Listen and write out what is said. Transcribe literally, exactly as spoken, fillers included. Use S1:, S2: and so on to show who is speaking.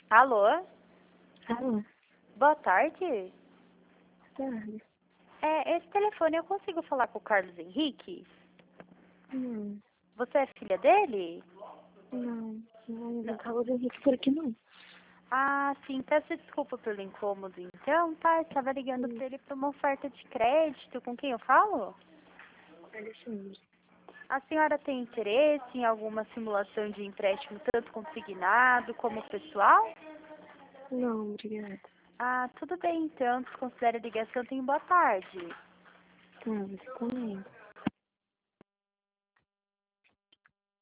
S1: Alô?
S2: Alô,
S1: Boa tarde.
S2: boa tarde.
S1: É, esse telefone eu consigo falar com o Carlos Henrique?
S2: Não,
S1: Você é filha dele?
S2: não, não, não Carlos Henrique por aqui não.
S1: Ah, sim, peço desculpa pelo incômodo então, tá? Eu estava ligando
S2: Hum,
S1: para ele para uma oferta de crédito. Com quem eu falo?
S2: Alexandre.
S1: A senhora tem interesse em alguma simulação de empréstimo, tanto consignado como pessoal?
S2: Não, obrigada.
S1: Ah, tudo bem então. Desconsidere a ligação. Tenha boa tarde.
S2: Tá, você também.